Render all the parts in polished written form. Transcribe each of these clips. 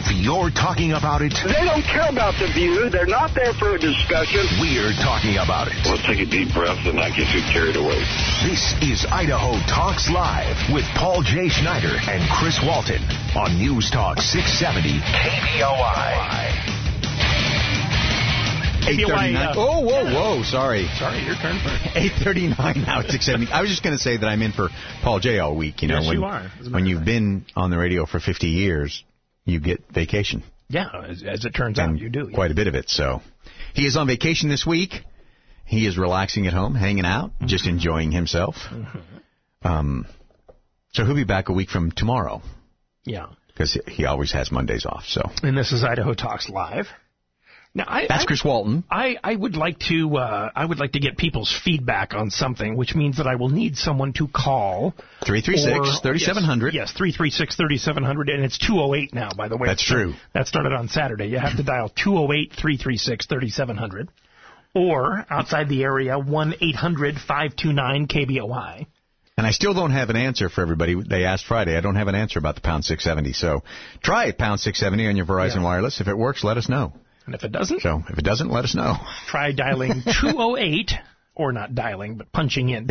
If you're talking about it, They don't care about the view. They're not there for a discussion. we're talking about it. Let's take a deep breath and not get too carried away. This is Idaho Talks Live with Paul J. Schneider and Chris Walton on News Talk 670 KBOI. 8:39. Whoa. Sorry, your turn first. 8:39 now. 6:70. I was just going to say that I'm in for Paul J. all week. You know, Yes, you are. When you've been on the radio for 50 years, you get vacation. Yeah, as it turns out, you do. Quite a bit of it. So he is on vacation this week. He is relaxing at home, hanging out, just enjoying himself. So he'll be back a week from tomorrow. Yeah. Because he always has Mondays off. So. And this is Idaho Talks Live. Now, That's Chris Walton. I would like to get people's feedback on something, which means that I will need someone to call 336-3700. Yes, 336-3700, and it's 208 now. By the way, that's true. That started on Saturday. You have to dial 208-336-3700, or outside the area 1-800-529-KBOI. And I still don't have an answer for everybody. They asked Friday. I don't have an answer about the pound 670. So try it, pound 670 on your Verizon Wireless. If it works, let us know. And if it doesn't? So if it doesn't, let us know. Try dialing 208, or not dialing, but punching in,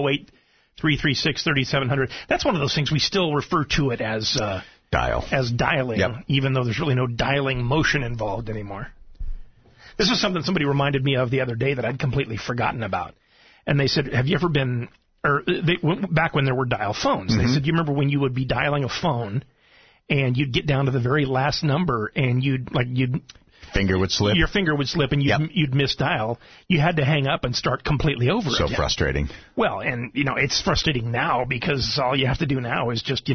208-336-3700. That's one of those things we still refer to it as dialing, even though there's really no dialing motion involved anymore. This is something somebody reminded me of the other day that I'd completely forgotten about. And they said, have you ever been, back when there were dial phones, they said, do you remember when you would be dialing a phone and you'd get down to the very last number and you'd finger would slip. Your finger would slip and you'd misdial. You had to hang up and start completely over again. So frustrating. Well, and, it's frustrating now because all you have to do now is just,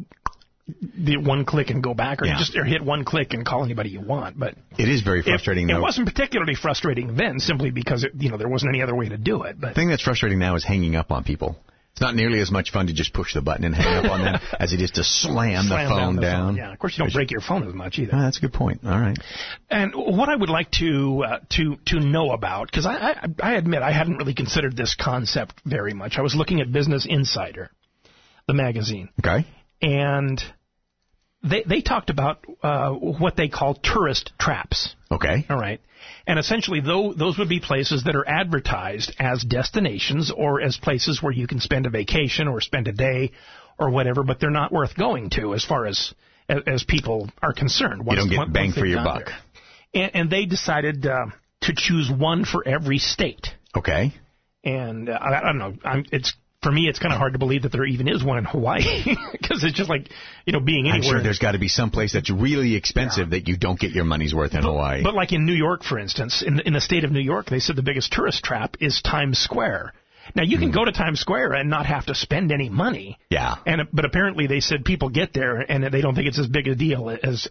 the one click and go back or hit one click and call anybody you want. But it is very frustrating now. It wasn't particularly frustrating then simply because, there wasn't any other way to do it. But the thing that's frustrating now is hanging up on people. It's not nearly as much fun to just push the button and hang up on them as it is to slam the phone down. Yeah, of course you don't break your phone as much either. That's a good point. All right. And what I would like to know about, because I admit I hadn't really considered this concept very much. I was looking at Business Insider, the magazine. Okay. And they talked about what they call tourist traps. Okay. All right. And essentially, those would be places that are advertised as destinations or as places where you can spend a vacation or spend a day or whatever, but they're not worth going to as far as people are concerned. You don't get bang for your buck. And they decided to choose one for every state. Okay. And I don't know. For me, it's kind of hard to believe that there even is one in Hawaii because it's just like, being anywhere. I'm sure there's got to be some place that's really expensive that you don't get your money's worth in Hawaii. But like in New York, for instance, in the state of New York, they said the biggest tourist trap is Times Square. Now, you can go to Times Square and not have to spend any money. Yeah. But apparently they said people get there and they don't think it's as big a deal as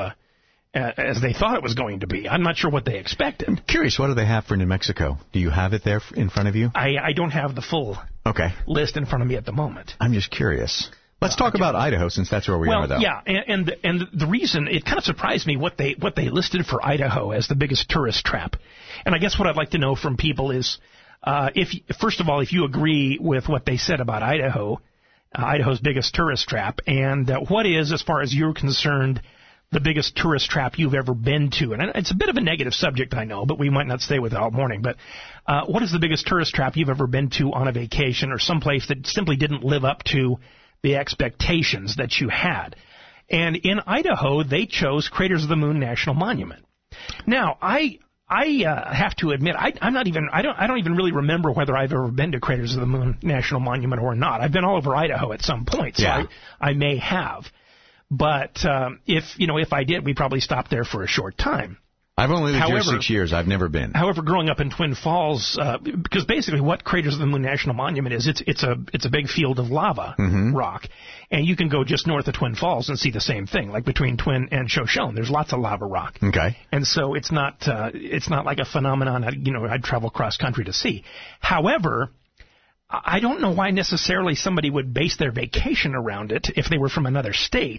they thought it was going to be. I'm not sure what they expected. I'm curious, what do they have for New Mexico? Do you have it there in front of you? I don't have the full list in front of me at the moment. I'm just curious. Let's talk about Idaho, since that's where we are, though. Yeah, and the reason, it kind of surprised me what they listed for Idaho as the biggest tourist trap. And I guess what I'd like to know from people is, first of all, if you agree with what they said about Idaho, Idaho's biggest tourist trap, and what is, as far as you're concerned, the biggest tourist trap you've ever been to? And it's a bit of a negative subject, I know, but we might not stay with it all morning. But what is the biggest tourist trap you've ever been to on a vacation or someplace that simply didn't live up to the expectations that you had? And in Idaho, they chose Craters of the Moon National Monument. Now, I have to admit, I don't even really remember whether I've ever been to Craters of the Moon National Monument or not. I've been all over Idaho at some point, so I may have. But if I did, we'd probably stop there for a short time. I've only lived here 6 years. I've never been. However, growing up in Twin Falls, because basically what Craters of the Moon National Monument is, it's a big field of lava rock, and you can go just north of Twin Falls and see the same thing, like between Twin and Shoshone. There's lots of lava rock. Okay. And so it's not like a phenomenon I'd travel cross country to see. However, I don't know why necessarily somebody would base their vacation around it if they were from another state.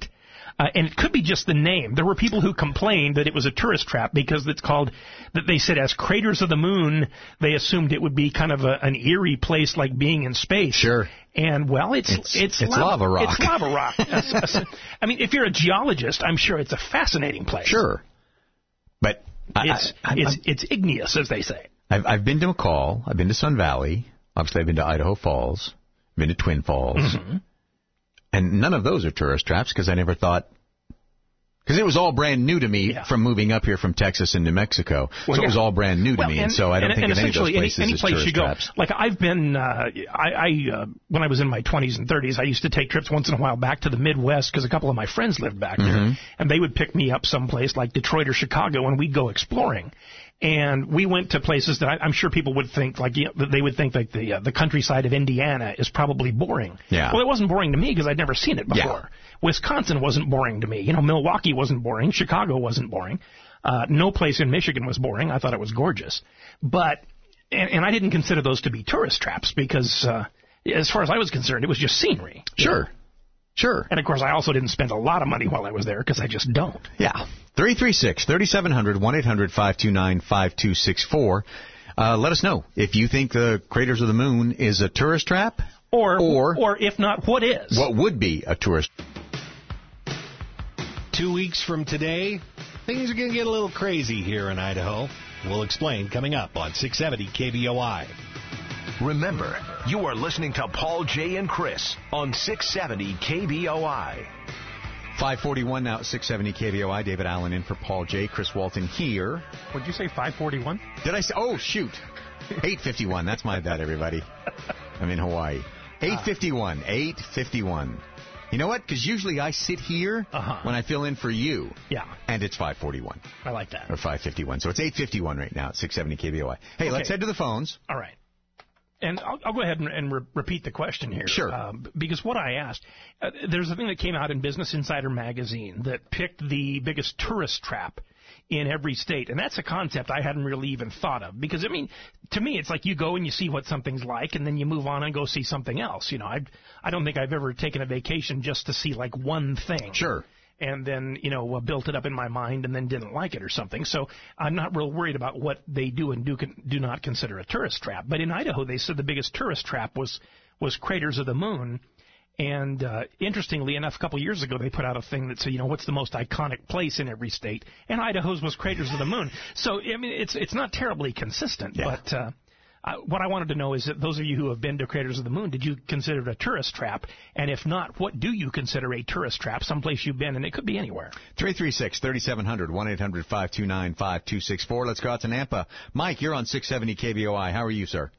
And it could be just the name. There were people who complained that it was a tourist trap because it's called, that they said as Craters of the Moon, they assumed it would be kind of an eerie place like being in space. Sure. And, well, it's lava rock. It's lava rock. I mean, if you're a geologist, I'm sure it's a fascinating place. Sure. But it's igneous, as they say. I've been to McCall. I've been to Sun Valley. Obviously, I've been to Idaho Falls. I've been to Twin Falls. Mm-hmm. And none of those are tourist traps because I never thought... Because it was all brand new to me from moving up here from Texas and New Mexico. So it was all brand new to me, and so I don't think of any of those places as tourist traps. Like I've been, when I was in my 20s and 30s, I used to take trips once in a while back to the Midwest because a couple of my friends lived back there, and they would pick me up someplace like Detroit or Chicago, and we'd go exploring. And we went to places that I'm sure people would think, like, they would think like the countryside of Indiana is probably boring. Yeah. Well, it wasn't boring to me because I'd never seen it before. Yeah. Wisconsin wasn't boring to me. You know, Milwaukee wasn't boring. Chicago wasn't boring. No place in Michigan was boring. I thought it was gorgeous. But, and I didn't consider those to be tourist traps because, as far as I was concerned, it was just scenery. Sure. Sure. And, of course, I also didn't spend a lot of money while I was there because I just don't. Yeah. 336-3700, 1-800-529-5264. Let us know if you think the Craters of the Moon is a tourist trap. Or if not, what is? What would be a tourist? 2 weeks from today, things are going to get a little crazy here in Idaho. We'll explain coming up on 670 KBOI. Remember, you are listening to Paul, Jay, and Chris on 670 KBOI. 541 now at 670 KBOI. David Allen in for Paul J. Chris Walton here. Would you say 541? Did I say? Oh, shoot. 851. That's my bad, everybody. I'm in Hawaii. 851. 851. You know what? Because usually I sit here when I fill in for you. Yeah. And it's 541. I like that. Or 551. So it's 851 right now at 670 KBOI. Hey, let's head to the phones. All right. And I'll go ahead and repeat the question here. Sure. Because what I asked, there's a thing that came out in Business Insider magazine that picked the biggest tourist trap in every state. And that's a concept I hadn't really even thought of. Because, I mean, to me, it's like you go and you see what something's like, and then you move on and go see something else. You know, I don't think I've ever taken a vacation just to see, like, one thing. Sure. And then, built it up in my mind and then didn't like it or something. So I'm not real worried about what they do and do not consider a tourist trap. But in Idaho, they said the biggest tourist trap was Craters of the Moon. And interestingly enough, a couple years ago, they put out a thing that said, what's the most iconic place in every state? And Idaho's was Craters of the Moon. So, I mean, it's not terribly consistent. Yeah. But what I wanted to know is that those of you who have been to Craters of the Moon, did you consider it a tourist trap? And if not, what do you consider a tourist trap? Someplace you've been, and it could be anywhere. 336-3700, 1-800-529-5264. Let's go out to Nampa. Mike, you're on 670 KBOI. How are you, sir?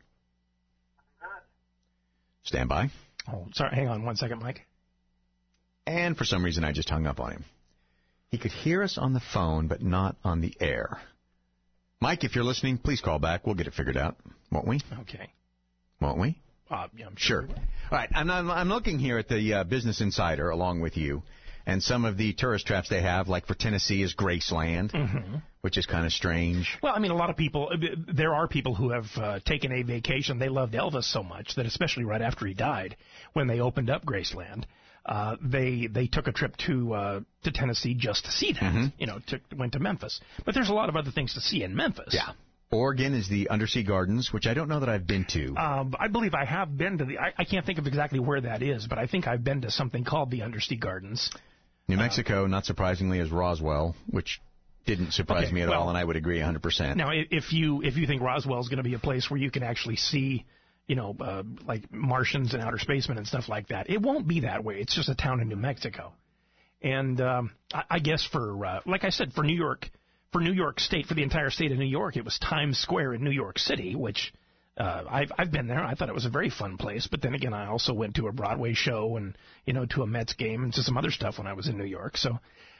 Stand by. Oh, sorry. Hang on one second, Mike. And for some reason, I just hung up on him. He could hear us on the phone, but not on the air. Mike, if you're listening, please call back. We'll get it figured out, won't we? Okay. Won't we? Yeah, I'm sure. All right. I'm looking here at the Business Insider along with you, and some of the tourist traps they have, like for Tennessee, is Graceland, which is kind of strange. Well, I mean, a lot of people, there are people who have taken a vacation. They loved Elvis so much that, especially right after he died, when they opened up Graceland, they took a trip to Tennessee just to see that. Went to Memphis. But there's a lot of other things to see in Memphis. Yeah. Oregon is the Undersea Gardens, which I don't know that I've been to. I believe I have been to I can't think of exactly where that is, but I think I've been to something called the Undersea Gardens. New Mexico, not surprisingly, is Roswell, which didn't surprise me at all, and I would agree 100%. Now, if you think Roswell is going to be a place where you can actually see, like Martians and outer spacemen and stuff like that, it won't be that way. It's just a town in New Mexico. And I guess like I said, for New York State, for the entire state of New York, it was Times Square in New York City, which I've been there. I thought it was a very fun place. But then again, I also went to a Broadway show and, to a Mets game and to some other stuff when I was in New York. So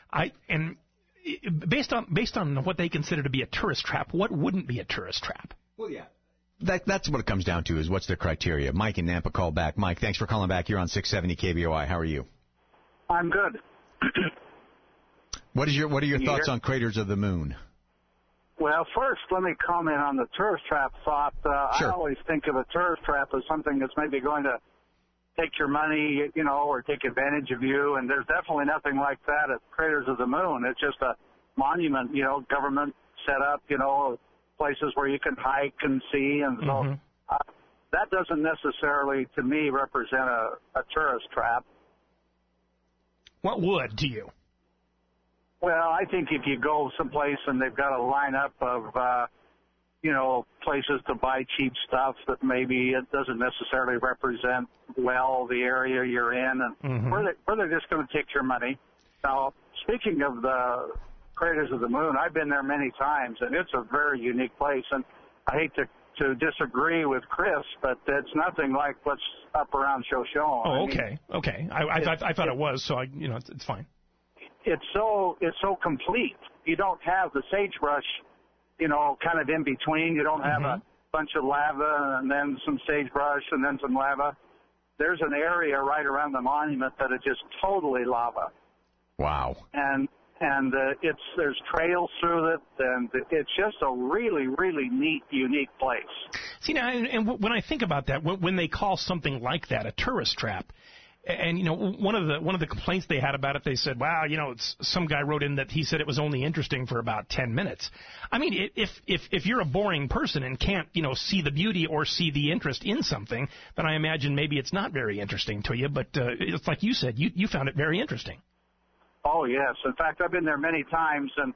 based on what they consider to be a tourist trap, what wouldn't be a tourist trap? Well, yeah. That's what it comes down to, is what's the criteria. Mike in Nampa called back. Mike, thanks for calling back. You're on 670 KBOI. How are you? I'm good. What are your thoughts on Craters of the Moon? Well, first, let me comment on the tourist trap thought. Sure. I always think of a tourist trap as something that's maybe going to take your money, or take advantage of you. And there's definitely nothing like that at Craters of the Moon. It's just a monument, government set up, places where you can hike and see. And so that doesn't necessarily, to me, represent a tourist trap. What would to you? Well, I think if you go someplace and they've got a lineup of, places to buy cheap stuff that maybe it doesn't necessarily represent well the area you're in, and where they're just going to take your money. Now, speaking of the Craters of the Moon, I've been there many times, and it's a very unique place. And I hate to disagree with Chris, but it's nothing like what's up around Shoshone. Oh, okay. I thought it was, so it's fine. It's so complete. You don't have the sagebrush, kind of in between. You don't have a bunch of lava and then some sagebrush and then some lava. There's an area right around the monument that is just totally lava. Wow. And there's trails through it, and it's just a really, really neat, unique place. See, now, and when I think about that, when they call something like that a tourist trap, and one of the complaints they had about it, they said, wow, some guy wrote in that he said it was only interesting for about 10 minutes. I mean, if you're a boring person and can't see the beauty or see the interest in something, then I imagine maybe it's not very interesting to you. But it's like you said, you found it very interesting. Oh yes, in fact, I've been there many times, and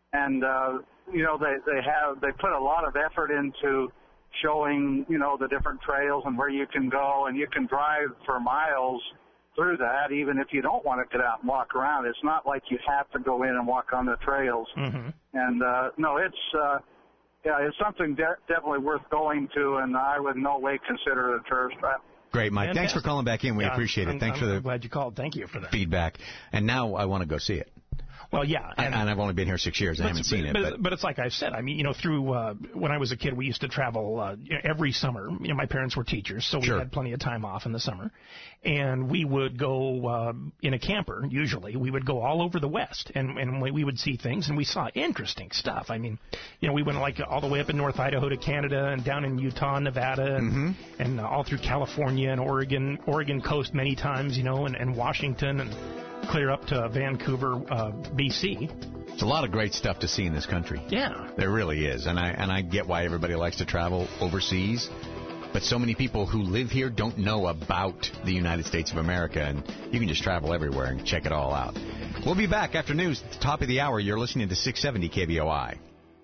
they put a lot of effort into showing the different trails and where you can go, and you can drive for miles through that, even if you don't want to get out and walk around. It's not like you have to go in and walk on the trails. And no, it's something definitely worth going to, and I would in no way consider it a tourist trap. Great, Mike. Fantastic. Thanks for calling back in. We appreciate it. Thanks for the glad you called. Thank you for that feedback. And now I want to go see it. Well, yeah. And I've only been here 6 years. I haven't seen it. But it's like I've said. I mean, through when I was a kid, we used to travel every summer. My parents were teachers, so we had plenty of time off in the summer. And we would go in a camper, usually. We would go all over the West, and we would see things, and we saw interesting stuff. I mean, we went all the way up in North Idaho to Canada and down in Utah, Nevada, and all through California and Oregon coast many times, and Washington and clear up to Vancouver, B.C. It's a lot of great stuff to see in this country. Yeah. There really is. And I get why everybody likes to travel overseas. But so many people who live here don't know about the United States of America. And you can just travel everywhere and check it all out. We'll be back after news at the top of the hour. You're listening to 670 KBOI.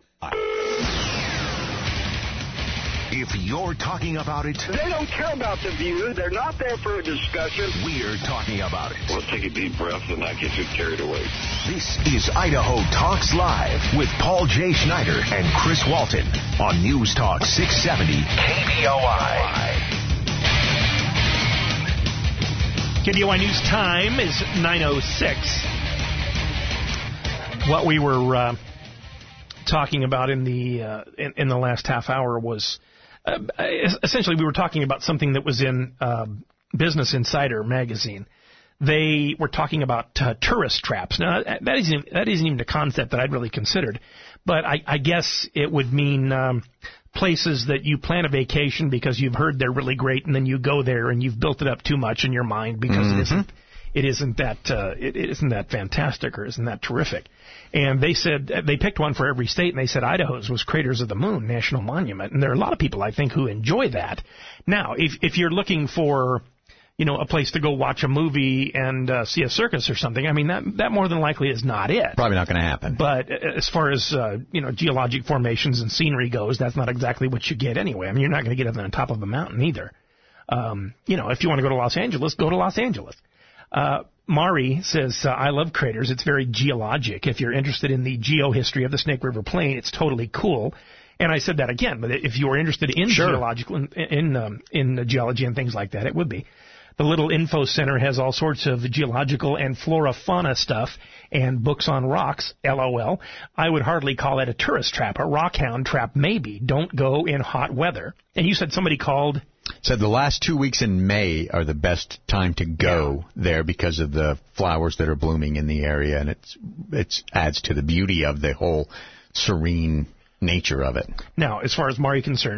If you're talking about it, they don't care about the view. They're not there for a discussion. We're talking about it. Well, take a deep breath and not get too carried away. This is Idaho Talks Live with Paul J. Schneider and Chris Walton on News Talk 670 KBOI. KBOI News time is 9:06. What we were talking about in the last half hour was essentially we were talking about something that was in Business Insider magazine. They were talking about tourist traps. Now that isn't even a concept that I'd really considered, but I guess it would mean places that you plan a vacation because you've heard they're really great, and then you go there and you've built it up too much in your mind because it isn't that fantastic or isn't that terrific. And they said they picked one for every state, and they said Idaho's was Craters of the Moon National Monument, and there are a lot of people I think who enjoy that. Now, if you're looking for a place to go watch a movie and see a circus or something, I mean that more than likely is not it. Probably not going to happen. But as far as geologic formations and scenery goes, that's not exactly what you get anyway. I mean, you're not going to get it on the top of a mountain either. If you want to go to Los Angeles, go to Los Angeles. Mari says, I love Craters. It's very geologic. If you're interested in the geohistory of the Snake River Plain, it's totally cool. And I said that again, but if you are interested in geological in geology and things like that, it would be. The little info center has all sorts of geological and flora-fauna stuff and books on rocks, LOL. I would hardly call it a tourist trap. A rock hound trap, maybe. Don't go in hot weather. And you said somebody called... Said the last 2 weeks in May are the best time to go there because of the flowers that are blooming in the area, and it adds to the beauty of the whole serene nature of it. Now, as far as Mari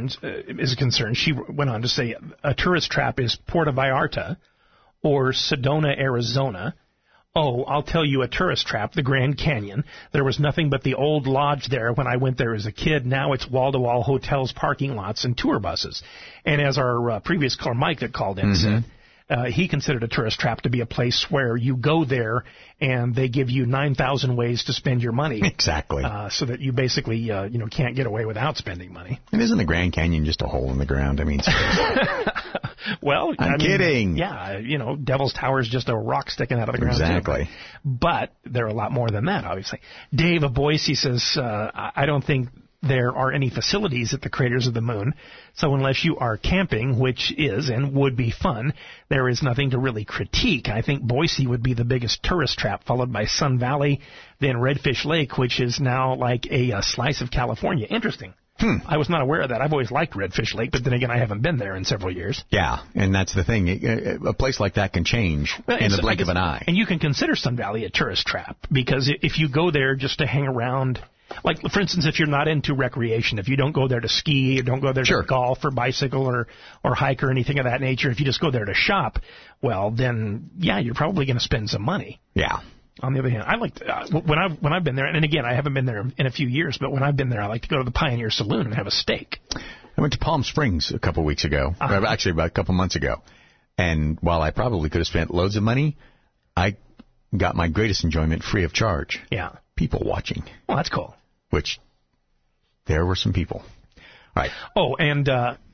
is concerned, she went on to say a tourist trap is Puerto Vallarta or Sedona, Arizona. Oh, I'll tell you a tourist trap, the Grand Canyon. There was nothing but the old lodge there when I went there as a kid. Now it's wall-to-wall hotels, parking lots, and tour buses. And as our previous caller, Mike, that called in said, he considered a tourist trap to be a place where you go there and they give you 9,000 ways to spend your money. Exactly. So that you basically, can't get away without spending money. And isn't the Grand Canyon just a hole in the ground? I mean, seriously. Well, I'm kidding. Yeah, Devil's Tower is just a rock sticking out of the ground. Exactly. Too. But there are a lot more than that, obviously. Dave of Boise says, I don't think there are any facilities at the Craters of the Moon, so unless you are camping, which is and would be fun, there is nothing to really critique. I think Boise would be the biggest tourist trap, followed by Sun Valley, then Redfish Lake, which is now like a slice of California. Interesting. I was not aware of that. I've always liked Redfish Lake, but then again, I haven't been there in several years. Yeah, and that's the thing. A place like that can change in the blink of an eye. And you can consider Sun Valley a tourist trap, because if you go there just to hang around, like, for instance, if you're not into recreation, if you don't go there to ski, or don't go there to golf or bicycle or hike or anything of that nature, if you just go there to shop, well, then, yeah, you're probably going to spend some money. Yeah. On the other hand, I like when I've been there, and again, I haven't been there in a few years, but when I've been there, I like to go to the Pioneer Saloon and have a steak. I went to Palm Springs a couple weeks ago, actually about a couple months ago, and while I probably could have spent loads of money, I got my greatest enjoyment free of charge. Yeah. People watching. Well, that's cool. Which, there were some people. All right. Oh, and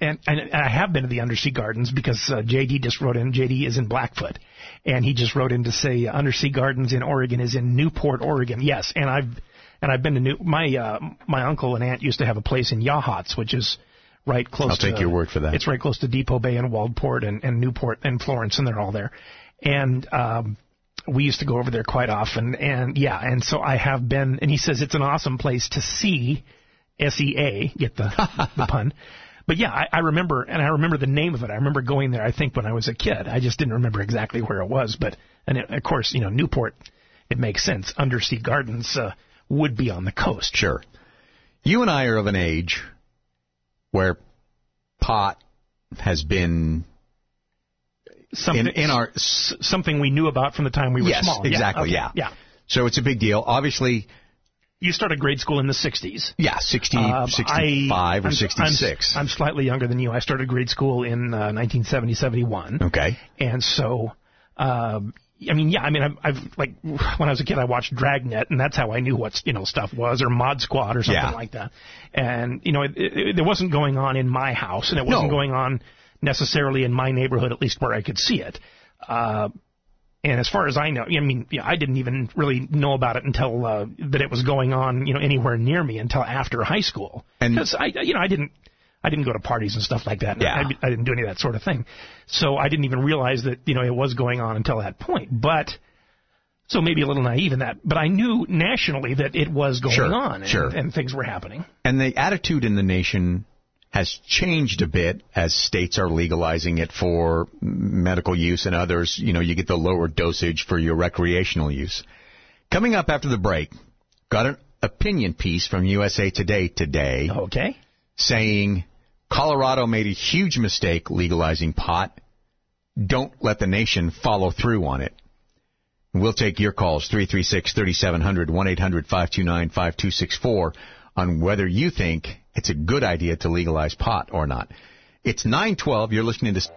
I have been to the Undersea Gardens because JD just wrote in. JD is in Blackfoot, and he just wrote in to say Undersea Gardens in Oregon is in Newport, Oregon. Yes, and I've been to my uncle and aunt used to have a place in Yachats, which is right close. I'll take your word for that. It's right close to Depot Bay and Waldport and Newport and Florence, and they're all there. And we used to go over there quite often, and so I have been. And he says it's an awesome place to see. SEA, get the pun. But yeah, I remember the name of it. I remember going there, I think, when I was a kid. I just didn't remember exactly where it was. Of course, Newport, it makes sense. Undersea Gardens would be on the coast. Sure. You and I are of an age where pot has been something we knew about from the time we were small. Yes, exactly, yeah. So it's a big deal. Obviously, you started grade school in the 60s. Yeah, 65 or 66. I'm slightly younger than you. I started grade school in 1970, 71. Okay. And so, I've like, when I was a kid, I watched Dragnet, and that's how I knew what, stuff was, or Mod Squad or something like that. And, it wasn't going on in my house, and it wasn't going on necessarily in my neighborhood, at least where I could see it. And as far as I know, I didn't even really know about it until that it was going on, anywhere near me until after high school. Because I didn't go to parties and stuff like that. Yeah. I didn't do any of that sort of thing. So I didn't even realize that, it was going on until that point. But so maybe a little naive in that. But I knew nationally that it was going on and things were happening. And the attitude in the nation has changed a bit as states are legalizing it for medical use, and others, you get the lower dosage for your recreational use. Coming up after the break, got an opinion piece from USA Today today. Okay. Saying Colorado made a huge mistake legalizing pot. Don't let the nation follow through on it. We'll take your calls, 336-3700, 1-800-529-5264, on whether you think it's a good idea to legalize pot or not. It's 9:12. You're listening to...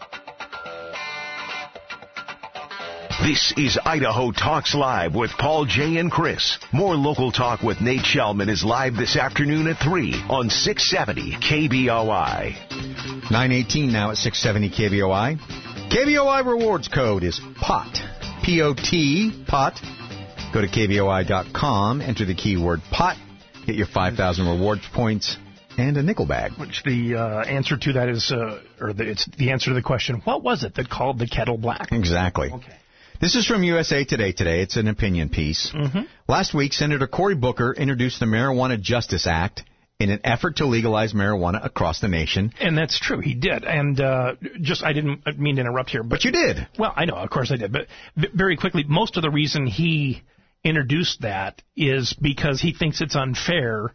This is Idaho Talks Live with Paul, Jay, and Chris. More local talk with Nate Shellman is live this afternoon at 3 on 670 KBOI. 9:18 now at 670 KBOI. KBOI rewards code is POT. P-O-T, POT. Go to KBOI.com, enter the keyword POT, get your 5,000 rewards points, and a nickel bag. Which the answer to that is, it's the answer to the question, what was it that called the kettle black? Exactly. Okay. This is from USA Today today. It's an opinion piece. Mm-hmm. Last week, Senator Cory Booker introduced the Marijuana Justice Act in an effort to legalize marijuana across the nation. And that's true. He did. And I didn't mean to interrupt here. But you did. Well, I know. Of course I did. But very quickly, most of the reason he introduced that is because he thinks it's unfair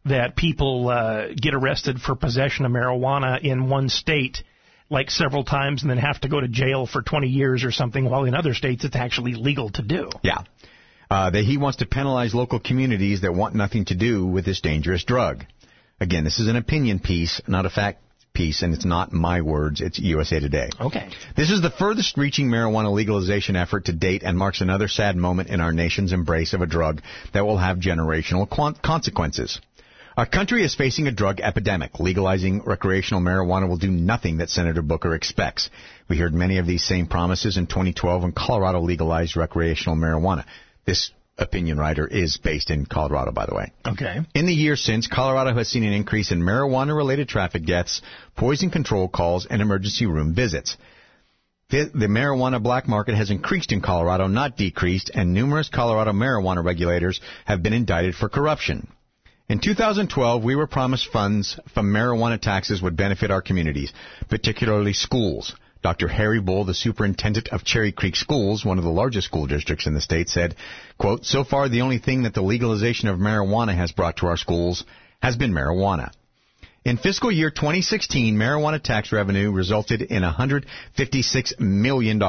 that people get arrested for possession of marijuana in one state like several times and then have to go to jail for 20 years or something, while in other states it's actually legal to do. Yeah. That he wants to penalize local communities that want nothing to do with this dangerous drug. Again, this is an opinion piece, not a fact piece, and it's not my words, it's USA Today. Okay. This is the furthest reaching marijuana legalization effort to date and marks another sad moment in our nation's embrace of a drug that will have generational consequences. Our country is facing a drug epidemic. Legalizing recreational marijuana will do nothing that Senator Booker expects. We heard many of these same promises in 2012 when Colorado legalized recreational marijuana. This opinion writer is based in Colorado, by the way. Okay. In the years since, Colorado has seen an increase in marijuana-related traffic deaths, poison control calls, and emergency room visits. The marijuana black market has increased in Colorado, not decreased, and numerous Colorado marijuana regulators have been indicted for corruption. In 2012, we were promised funds from marijuana taxes would benefit our communities, particularly schools. Dr. Harry Bull, the superintendent of Cherry Creek Schools, one of the largest school districts in the state, said, quote, "So far, the only thing that the legalization of marijuana has brought to our schools has been marijuana." In fiscal year 2016, marijuana tax revenue resulted in $156 million.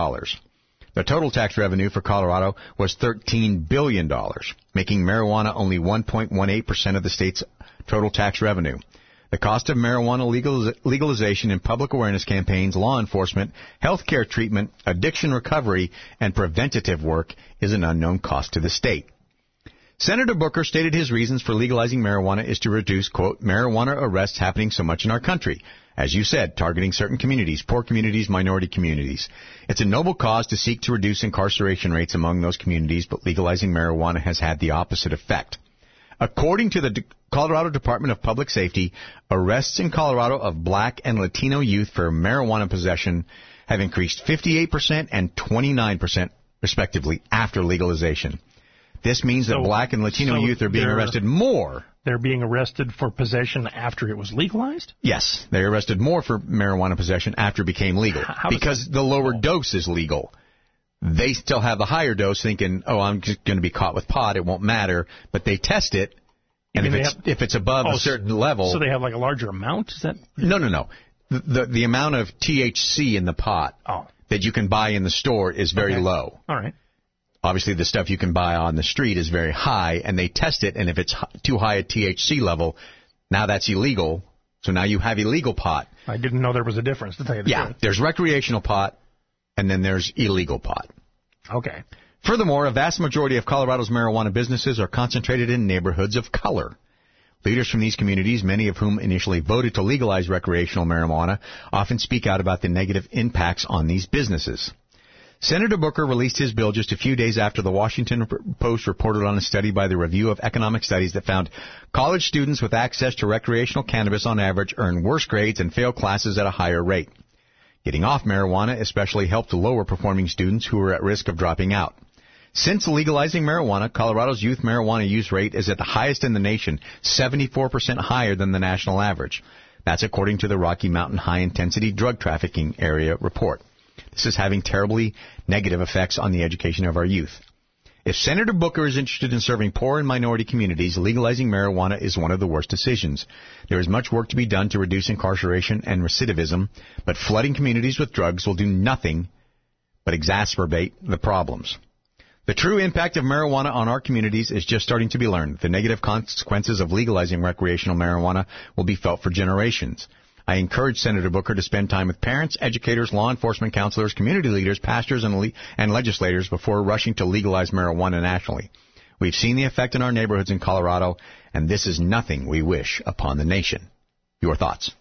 The total tax revenue for Colorado was $13 billion, making marijuana only 1.18% of the state's total tax revenue. The cost of marijuana legalization in public awareness campaigns, law enforcement, healthcare treatment, addiction recovery, and preventative work is an unknown cost to the state. Senator Booker stated his reasons for legalizing marijuana is to reduce, quote, marijuana arrests happening so much in our country. As you said, targeting certain communities, poor communities, minority communities. It's a noble cause to seek to reduce incarceration rates among those communities, but legalizing marijuana has had the opposite effect. According to the Colorado Department of Public Safety, arrests in Colorado of black and Latino youth for marijuana possession have increased 58% and 29%, respectively, after legalization. This means that black and Latino youth are being arrested more. They're being arrested for possession after it was legalized? Yes, they're arrested more for marijuana possession after it became legal, because the lower dose is legal. They still have the higher dose thinking, oh, I'm just going to be caught with pot, it won't matter, but they test it, and if it's above a certain level... So they have like a larger amount? Is that... No. The amount of THC in the pot that you can buy in the store is very low. All right. Obviously, the stuff you can buy on the street is very high, and they test it, and if it's too high a THC level, now that's illegal, so now you have illegal pot. I didn't know there was a difference, to tell you the truth. There's recreational pot, and then there's illegal pot. Okay. Furthermore, a vast majority of Colorado's marijuana businesses are concentrated in neighborhoods of color. Leaders from these communities, many of whom initially voted to legalize recreational marijuana, often speak out about the negative impacts on these businesses. Senator Booker released his bill just a few days after the Washington Post reported on a study by the Review of Economic Studies that found college students with access to recreational cannabis on average earn worse grades and fail classes at a higher rate. Getting off marijuana especially helped lower performing students who were at risk of dropping out. Since legalizing marijuana, Colorado's youth marijuana use rate is at the highest in the nation, 74% higher than the national average. That's according to the Rocky Mountain High Intensity Drug Trafficking Area report. This is having terribly negative effects on the education of our youth. If Senator Booker is interested in serving poor and minority communities, legalizing marijuana is one of the worst decisions. There is much work to be done to reduce incarceration and recidivism, but flooding communities with drugs will do nothing but exacerbate the problems. The true impact of marijuana on our communities is just starting to be learned. The negative consequences of legalizing recreational marijuana will be felt for generations. I encourage Senator Booker to spend time with parents, educators, law enforcement counselors, community leaders, pastors, and legislators before rushing to legalize marijuana nationally. We've seen the effect in our neighborhoods in Colorado, and this is nothing we wish upon the nation. Your thoughts?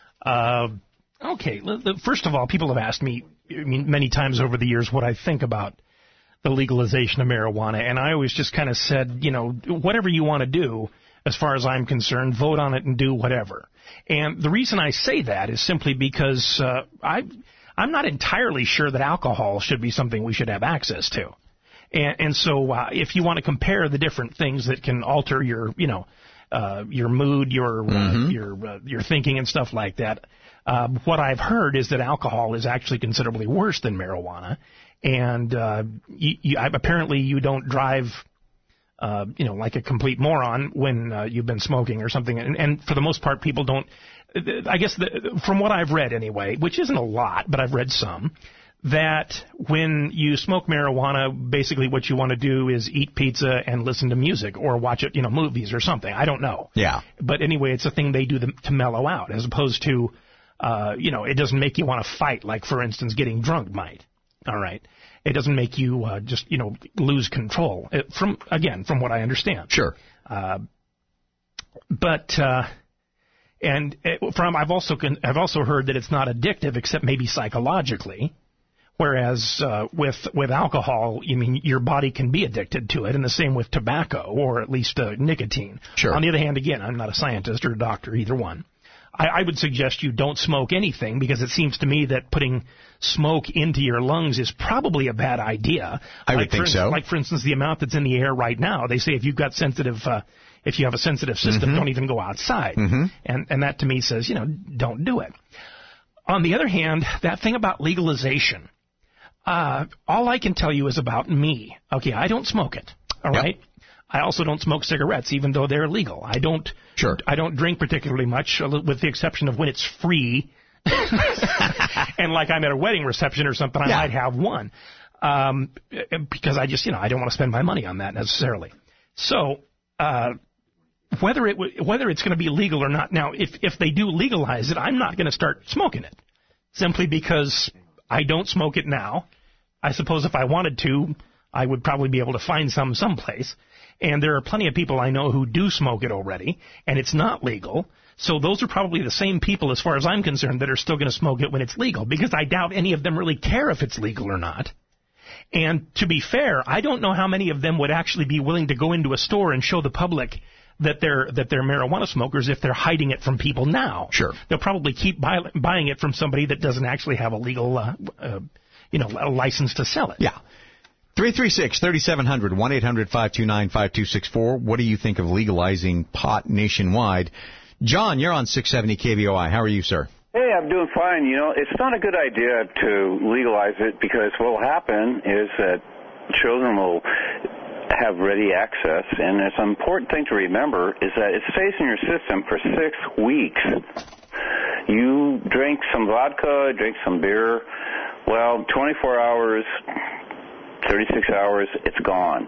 Okay. First of all, people have asked me many times over the years what I think about the legalization of marijuana, and I always just kind of said, whatever you want to do, as far as I'm concerned, vote on it and do whatever. And the reason I say that is simply because I'm not entirely sure that alcohol should be something we should have access to. And so if you want to compare the different things that can alter your mood, your thinking and stuff like that, what I've heard is that alcohol is actually considerably worse than marijuana. And apparently you don't drive like a complete moron when you've been smoking or something. And for the most part, people don't. I guess from what I've read anyway, which isn't a lot, but I've read some, that when you smoke marijuana, basically what you want to do is eat pizza and listen to music or watch it, movies or something. I don't know. Yeah. But anyway, it's a thing they do to mellow out, as opposed to, it doesn't make you want to fight, like, for instance, getting drunk might. All right. It doesn't make you just, lose control. From what I understand. Sure. I've also heard that it's not addictive except maybe psychologically. Whereas with alcohol, your body can be addicted to it, and the same with tobacco, or at least nicotine. Sure. On the other hand, again, I'm not a scientist or a doctor, either one. I would suggest you don't smoke anything, because it seems to me that putting smoke into your lungs is probably a bad idea. I would think so. Like, for instance, the amount that's in the air right now. They say if you have a sensitive system, don't even go outside. Mm-hmm. And that to me says, don't do it. On the other hand, that thing about legalization. All I can tell you is about me. Okay, I don't smoke it. All right. I also don't smoke cigarettes, even though they're legal. I don't drink particularly much, with the exception of when it's free. And like I'm at a wedding reception or something, I might have one. Because I just, I don't want to spend my money on that necessarily. So, whether it's going to be legal or not. Now, if they do legalize it, I'm not going to start smoking it, simply because I don't smoke it now. I suppose if I wanted to, I would probably be able to find someplace. And there are plenty of people I know who do smoke it already, and it's not legal. So those are probably the same people, as far as I'm concerned, that are still going to smoke it when it's legal, because I doubt any of them really care if it's legal or not. And to be fair, I don't know how many of them would actually be willing to go into a store and show the public that they're marijuana smokers if they're hiding it from people now. Sure. They'll probably keep buying it from somebody that doesn't actually have a legal, a license to sell it. Yeah. 336-3700, 1-800-529-5264. What do you think of legalizing pot nationwide? John, you're on 670 KBOI. How are you, sir? Hey, I'm doing fine. It's not a good idea to legalize it, because what will happen is that children will have ready access, and it's an important thing to remember is that it stays in your system for 6 weeks. You drink some vodka, drink some beer, 24 hours, 36 hours, it's gone.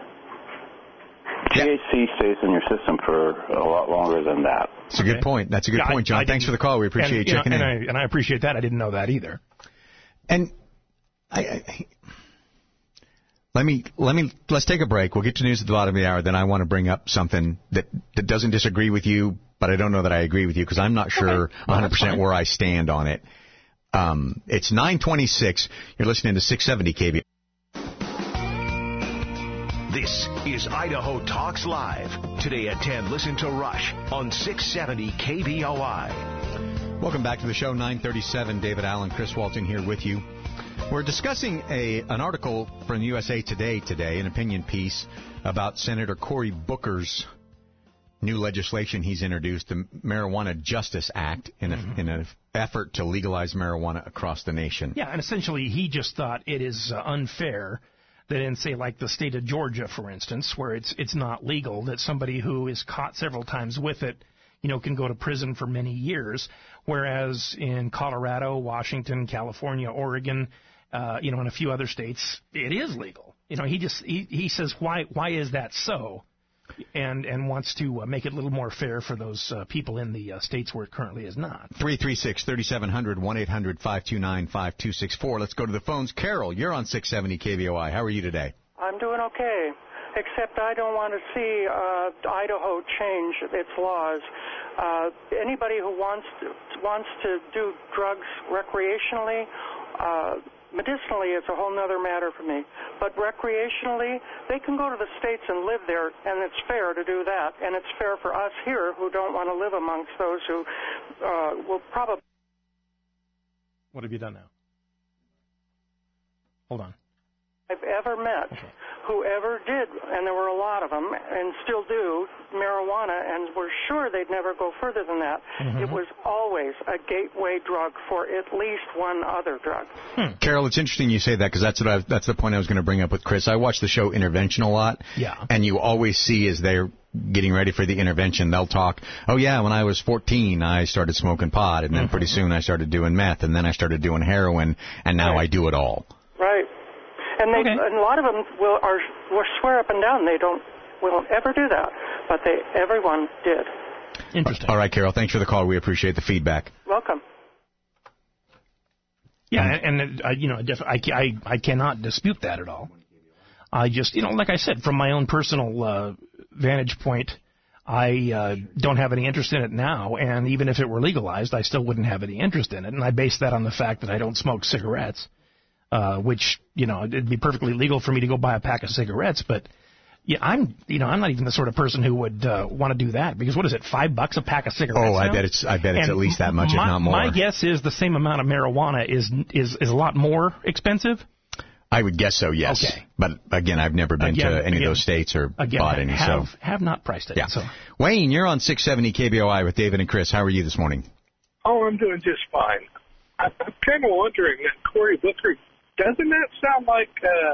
THC stays in your system for a lot longer than that. That's a good point. That's a good point, John. Thanks for the call. We appreciate you checking in. And I appreciate that. I didn't know that either. And let's take a break. We'll get to news at the bottom of the hour. Then I want to bring up something that doesn't disagree with you, but I don't know that I agree with you, because I'm not sure 100% where I stand on it. It's 9:26. You're listening to 670 KB. This is Idaho Talks Live. Today at 10, listen to Rush on 670 KBOI. Welcome back to the show, 9:37. David Allen, Chris Walton here with you. We're discussing an article from USA Today, an opinion piece about Senator Cory Booker's new legislation he's introduced, the Marijuana Justice Act, in an effort to legalize marijuana across the nation. Yeah, and essentially he just thought it is unfair that in, say, like the state of Georgia, for instance, where it's not legal, that somebody who is caught several times with it, can go to prison for many years, whereas in Colorado, Washington, California, Oregon, and a few other states, it is legal. He says, why is that so? And wants to make it a little more fair for those people in the states where it currently is not. 336-3700, 1-800-529-5264. Let's go to the phones. Carol, you're on 670 KBOI. How are you today? I'm doing okay, except I don't want to see Idaho change its laws. Anybody who wants to do drugs recreationally, medicinally, it's a whole other matter for me. But recreationally, they can go to the States and live there, and it's fair to do that. And it's fair for us here who don't want to live amongst those who will probably... What have you done now? Hold on. I've ever met who ever did, and there were a lot of them, and still do, marijuana, and were sure they'd never go further than that. It was always a gateway drug for at least one other drug. Carol, it's interesting you say that, because that's the point I was going to bring up with Chris. I watch the show Intervention a lot, and you always see as they're getting ready for the intervention, they'll talk, oh yeah, when I was 14, I started smoking pot, and then pretty soon I started doing meth, and then I started doing heroin, and now I do it all. Right. And they, and a lot of them will swear up and down they won't ever do that, but everyone did. Interesting. All right, Carol, thanks for the call. We appreciate the feedback. Welcome. Yeah, and I cannot dispute that at all. I just, like I said, from my own personal vantage point, I don't have any interest in it now, and even if it were legalized, I still wouldn't have any interest in it, and I base that on the fact that I don't smoke cigarettes. Which, it'd be perfectly legal for me to go buy a pack of cigarettes, but I'm not even the sort of person who would want to do that, because what is it, $5 a pack of cigarettes? Oh, I bet it's at least that much, if not more. My guess is the same amount of marijuana is a lot more expensive. I would guess so, yes. Okay. But again, I've never been to any of those states or bought any. Have not priced it. Yeah. So. Wayne, you're on 670 KBOI with David and Chris. How are you this morning? Oh, I'm doing just fine. I'm kind of wondering, that Cory Booker, doesn't that sound like,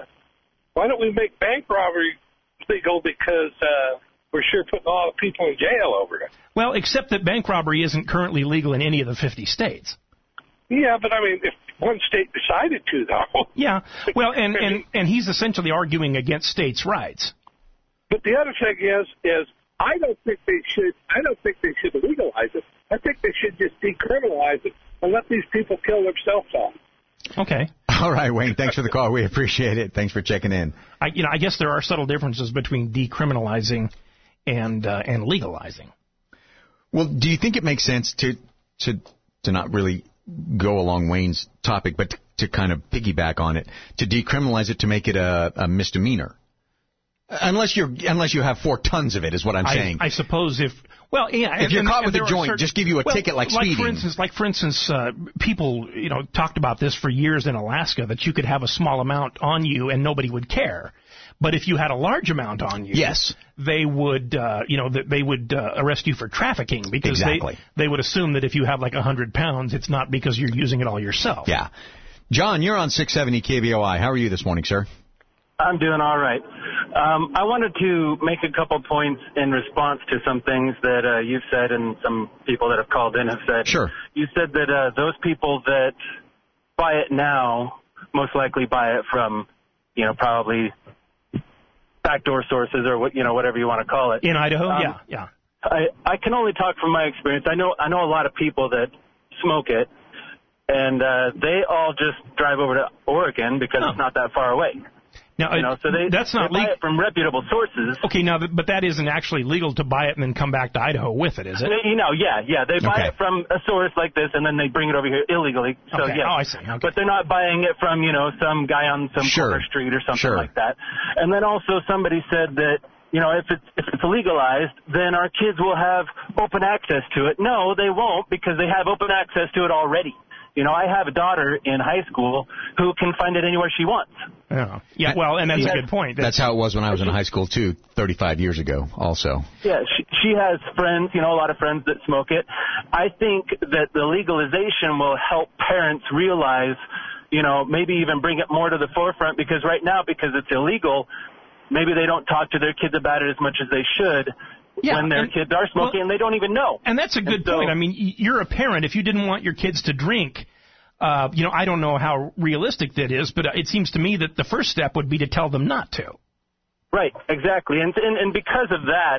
why don't we make bank robbery legal, because we're sure putting a lot of people in jail over it? Well, except that bank robbery isn't currently legal in any of the 50 states. Yeah, but I mean, if one state decided to, though. Yeah, well, and he's essentially arguing against states' rights. But the other thing is I don't think they should legalize it. I think they should just decriminalize it and let these people kill themselves off. Okay. All right, Wayne, thanks for the call. We appreciate it. Thanks for checking in. I guess there are subtle differences between decriminalizing and legalizing. Well, do you think it makes sense to not really go along Wayne's topic, but to kind of piggyback on it, to decriminalize it, to make it a misdemeanor? Unless you have 4 tons of it, is what I'm saying. I suppose if you're caught with a joint, just give you a ticket like speeding. For instance, people talked about this for years in Alaska, that you could have a small amount on you and nobody would care. But if you had a large amount on you, yes, they would arrest you for trafficking, because they would assume that if you have like 100 pounds, it's not because you're using it all yourself. Yeah. John, you're on 670 KBOI. How are you this morning, sir? I'm doing all right. I wanted to make a couple points in response to some things that you've said and some people that have called in have said. Sure. You said that those people that buy it now most likely buy it from, probably backdoor sources or whatever you want to call it. In Idaho? Yeah. I can only talk from my experience. I know a lot of people that smoke it, and they all just drive over to Oregon because it's not that far away. Now, so that's not buy it from reputable sources. Okay, now, but that isn't actually legal to buy it and then come back to Idaho with it, is it? Yeah. They buy it from a source like this, and then they bring it over here illegally. So, okay. yeah. Oh, I see. Okay. But they're not buying it from, some guy on some corner street or something like that. And then also somebody said that, if it's legalized, then our kids will have open access to it. No, they won't, because they have open access to it already. I have a daughter in high school who can find it anywhere she wants. Yeah, well, and that's a good point. That's how it was when I was in high school, too, 35 years ago, also. Yeah, she has friends, a lot of friends that smoke it. I think that the legalization will help parents realize, maybe even bring it more to the forefront, because right now, because it's illegal, maybe they don't talk to their kids about it as much as they should. When their kids are smoking and they don't even know. And that's a good point. I mean, you're a parent. If you didn't want your kids to drink, I don't know how realistic that is, but it seems to me that the first step would be to tell them not to. Right, exactly. And because of that,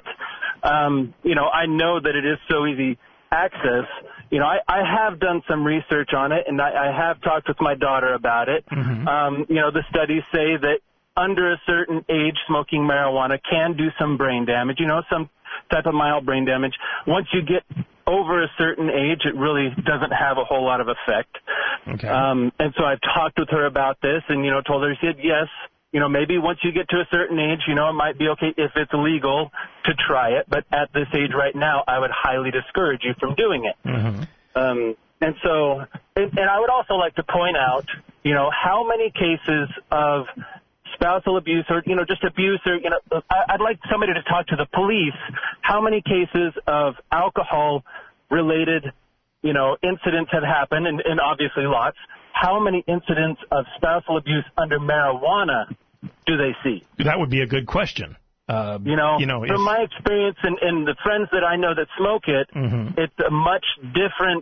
I know that it is so easy access. I have done some research on it, and I have talked with my daughter about it. Mm-hmm. The studies say that under a certain age, smoking marijuana can do some brain damage, some type of mild brain damage. Once you get over a certain age, it really doesn't have a whole lot of effect. Okay. And so I've talked with her about this and, told her, she said, yes, maybe once you get to a certain age, it might be okay if it's legal to try it. But at this age right now, I would highly discourage you from doing it. Mm-hmm. And so, and I would also like to point out, how many cases of spousal abuse or, just abuse or, I'd like somebody to talk to the police. How many cases of alcohol-related, incidents have happened, and obviously lots. How many incidents of spousal abuse under marijuana do they see? That would be a good question. From my experience and the friends that I know that smoke it, it's a much different,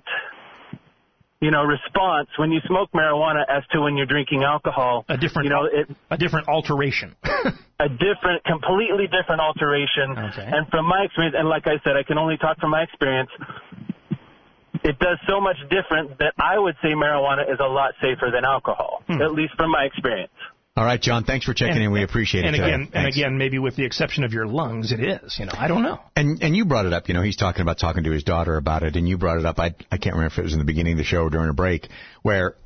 response when you smoke marijuana as to when you're drinking alcohol. A different alteration. Completely different alteration. Okay. And from my experience, and like I said, I can only talk from my experience, it does so much different that I would say marijuana is a lot safer than alcohol, at least from my experience. All right, John, thanks for checking in. We appreciate it. And again, maybe with the exception of your lungs, it is. I don't know. And you brought it up. He's talking to his daughter about it, and you brought it up. I can't remember if it was in the beginning of the show or during a break, where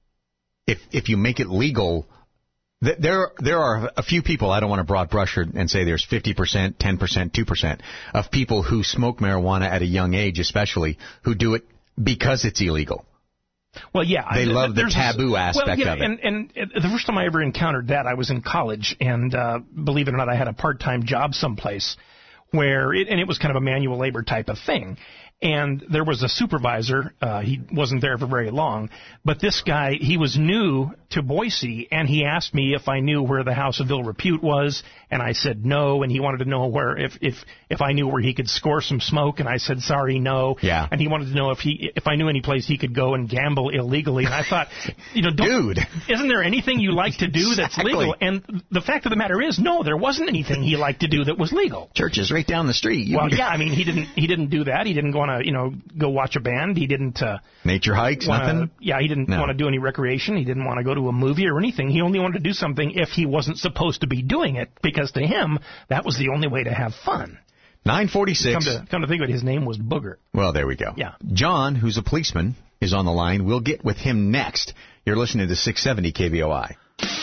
if you make it legal, there are a few people, I don't want to broad brush and say there's 50%, 10%, 2% of people who smoke marijuana at a young age, especially, who do it because it's illegal. Well, yeah. They love the taboo aspect of it. And the first time I ever encountered that, I was in college, and believe it or not, I had a part-time job someplace where it was kind of a manual labor type of thing. And there was a supervisor. He wasn't there for very long. But this guy, he was new to Boise, and he asked me if I knew where the House of Ill Repute was, and I said no. And he wanted to know where if I knew where he could score some smoke, and I said sorry, no. Yeah. And he wanted to know if I knew any place he could go and gamble illegally. And I thought, dude, isn't there anything you like to do that's legal? And the fact of the matter is, no, there wasn't anything he liked to do that was legal. Church is right down the street. Well, yeah, I mean, he didn't do that. He didn't go on go watch a band. He didn't nature hikes, nothing. Yeah, he didn't want to do any recreation. He didn't want to go to a movie or anything. He only wanted to do something if he wasn't supposed to be doing it, because to him that was the only way to have fun. 9:46. Come to think of it, his name was Booger. Well, there we go. Yeah. John, who's a policeman, is on the line. We'll get with him next. You're listening to 670 KBOI.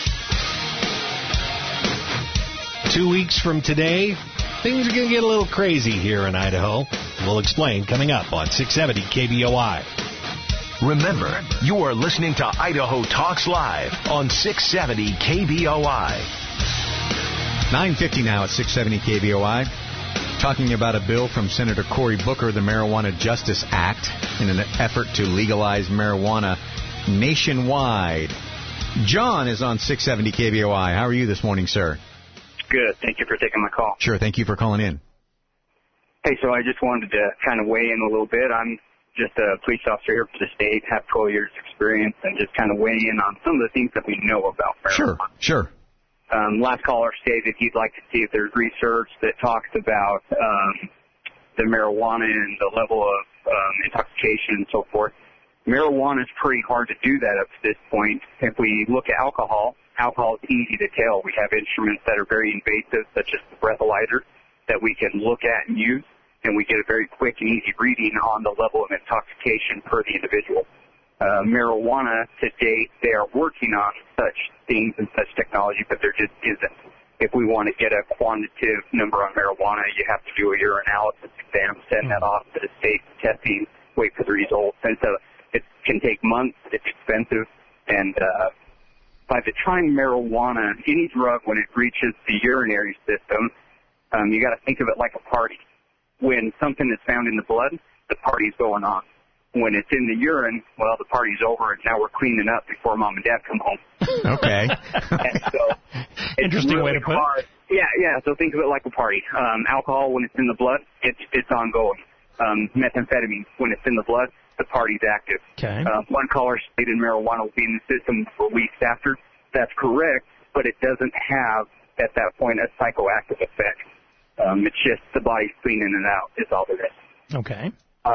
2 weeks from today, things are going to get a little crazy here in Idaho. We'll explain coming up on 670 KBOI. Remember, you are listening to Idaho Talks Live on 670 KBOI. 9:50 now at 670 KBOI. Talking about a bill from Senator Cory Booker, the Marijuana Justice Act, in an effort to legalize marijuana nationwide. John is on 670 KBOI. How are you this morning, sir? Good. Thank you for taking my call. Sure. Thank you for calling in. Hey, so I just wanted to kind of weigh in a little bit. I'm just a police officer here for the state, have 12 years experience, and just kind of weigh in on some of the things that we know about marijuana. Sure. Last caller stated he'd like to see if there's research that talks about the marijuana and the level of intoxication and so forth. Marijuana is pretty hard to do that up to this point. If we look at alcohol is easy to tell. We have instruments that are very invasive, such as the breathalyzer, that we can look at and use, and we get a very quick and easy reading on the level of intoxication per the individual. Marijuana, to date, they are working on such things and such technology, but there just isn't. If we want to get a quantitative number on marijuana, you have to do a urinalysis exam, send that off to the state testing, wait for the results. And so it can take months, it's expensive, and by the time marijuana, any drug, when it reaches the urinary system, you got to think of it like a party. When something is found in the blood, the party's going on. When it's in the urine, well, the party's over, and now we're cleaning up before mom and dad come home. Okay. And so it's interesting really way to put hard. it. Yeah. So think of it like a party. Alcohol, when it's in the blood, it's ongoing. Methamphetamine, when it's in the blood, the party's active. Okay. One caller stated marijuana will be in the system for weeks after. That's correct, but it doesn't have, at that point, a psychoactive effect. It's just the body's cleaning it out is all there is. Okay.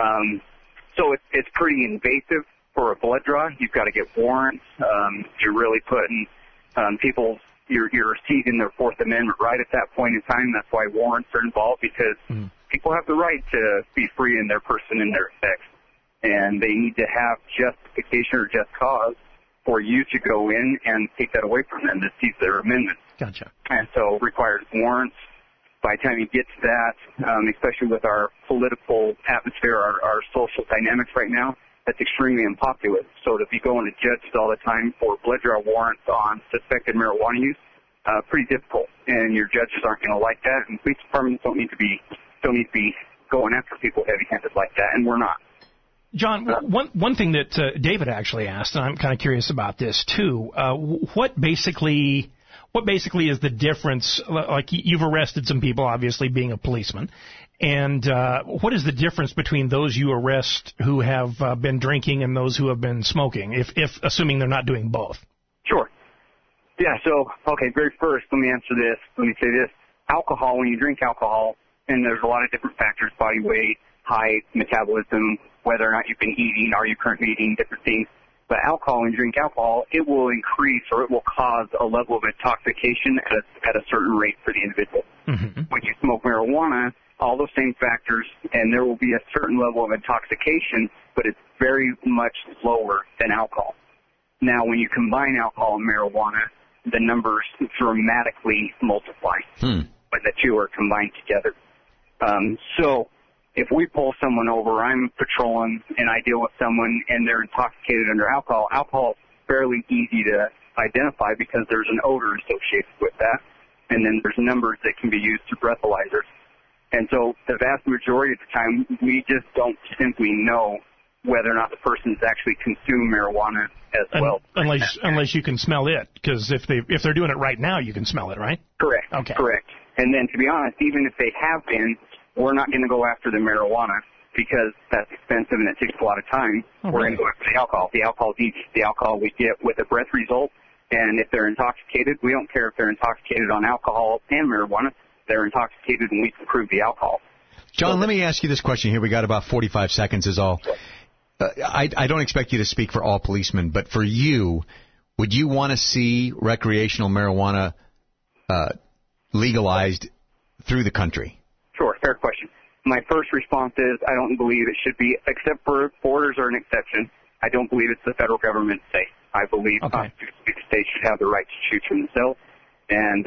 So it's pretty invasive for a blood draw. You've got to get warrants. You're really putting people, you're seizing their Fourth Amendment right at that point in time. That's why warrants are involved, because people have the right to be free in their person and their effects. And they need to have justification or just cause for you to go in and take that away from them, to seize their amendment. Gotcha. And so it requires warrants. By the time you get to that, especially with our political atmosphere, our social dynamics right now, that's extremely unpopular. So to be going to judges all the time for blood draw warrants on suspected marijuana use, pretty difficult, and your judges aren't going to like that, and police departments don't need to be going after people heavy-handed like that, and we're not. John, one thing that David actually asked, and I'm kind of curious about this too. What basically is the difference? Like, you've arrested some people, obviously being a policeman, and what is the difference between those you arrest who have been drinking and those who have been smoking, if assuming they're not doing both? Sure. Yeah. So, okay. Very first, let me answer this. Let me say this: alcohol. When you drink alcohol, and there's a lot of different factors: body weight, height, metabolism, whether or not you've been eating, are you currently eating, different things. But alcohol, when you drink alcohol, it will increase or it will cause a level of intoxication at a certain rate for the individual. Mm-hmm. When you smoke marijuana, all those same factors, and there will be a certain level of intoxication, but it's very much lower than alcohol. Now, when you combine alcohol and marijuana, the numbers dramatically multiply when the two are combined together. So if we pull someone over, I'm patrolling, and I deal with someone, and they're intoxicated under alcohol. Alcohol is fairly easy to identify because there's an odor associated with that, and then there's numbers that can be used to breathalyzers. And so the vast majority of the time, we just don't simply know whether or not the person's actually consumed marijuana as well. Unless you can smell it, because if they're doing it right now, you can smell it, right? Correct. Okay. Correct. And then, to be honest, even if they have been, we're not going to go after the marijuana because that's expensive and it takes a lot of time. We're going to go after the alcohol. The alcohol is easy. The alcohol we get with a breath result, and if they're intoxicated, we don't care if they're intoxicated on alcohol and marijuana. They're intoxicated, and we can prove the alcohol. John, let me ask you this question here. We got about 45 seconds is all. I don't expect you to speak for all policemen, but for you, would you want to see recreational marijuana legalized through the country? Sure, fair question. My first response is I don't believe it should be, except for borders are an exception. I don't believe it's the federal government's say. I believe constitutionally the states should have the right to choose for themselves. And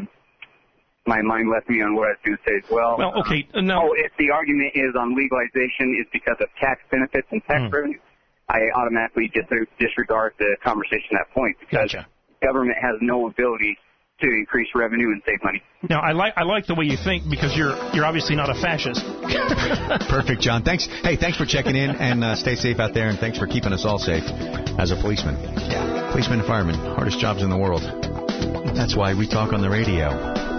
my mind left me on what I was going to say as well. Well, okay. No. If the argument is on legalization is because of tax benefits and tax revenue, I automatically disregard the conversation at that point because government has no ability to increase revenue and save money. Now, I like the way you think because you're obviously not a fascist. Perfect, John. Thanks. Hey, thanks for checking in, and stay safe out there, and thanks for keeping us all safe as a policeman. Yeah, policemen and firemen, hardest jobs in the world. That's why we talk on the radio.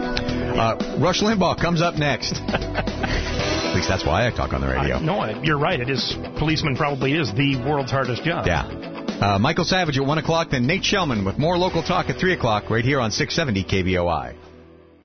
Rush Limbaugh comes up next. At least that's why I talk on the radio. You're right. It is. Policeman probably is the world's hardest job. Yeah. Michael Savage at 1 o'clock, then Nate Shellman with more local talk at 3 o'clock right here on 670 KBOI.